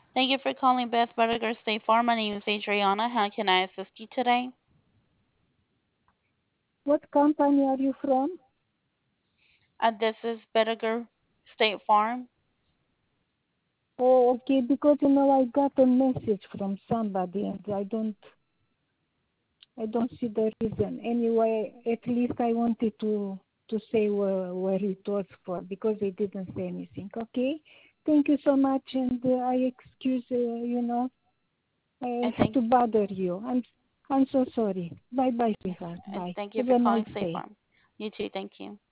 Thank you for calling Beth Berger State Farm. My name is Adriana. How can I assist you today? What company are you from? This is Berger State Farm. Oh, okay, because I got a message from somebody and I don't see the reason. Anyway, at least I wanted to say where it was for because they didn't say anything. Okay, thank you so much, and I excuse And to bother you. I'm so sorry. Bye bye, sweetheart. and Bye. thank you Have for a calling nice State day. Farm. You too. Thank you.